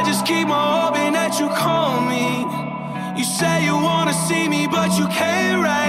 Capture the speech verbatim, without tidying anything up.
just keep on hoping that you call me. You say you wanna see me, but you can't right